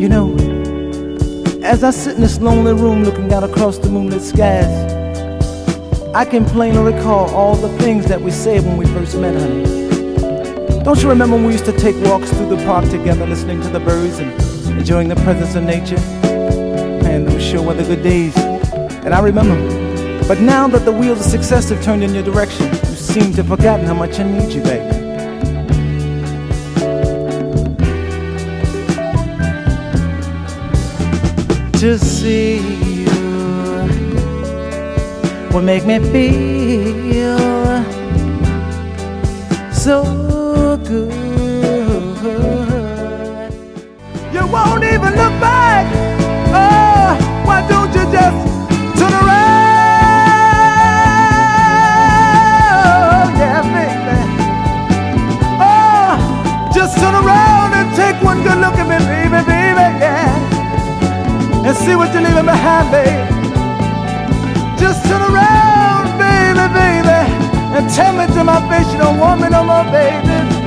You know, as I sit in this lonely room looking out across the moonlit skies, I can plainly recall all the things that we said when we first met, honey. Don't you remember when we used to take walks through the park together, listening to the birds and enjoying the presence of nature? Man, those sure were the good days, and I remember. But now that the wheels of success have turned in your direction, you seem to have forgotten how much I need you, baby. To see you will make me feel so good. You won't even look back. Oh, why don't you just turn around? Yeah, baby. Oh, just turn around and take one good look at me, baby, baby, yeah. And see what you're leaving behind, babe. Just turn around, baby, baby, and tell me to my face you don't want me no more, baby.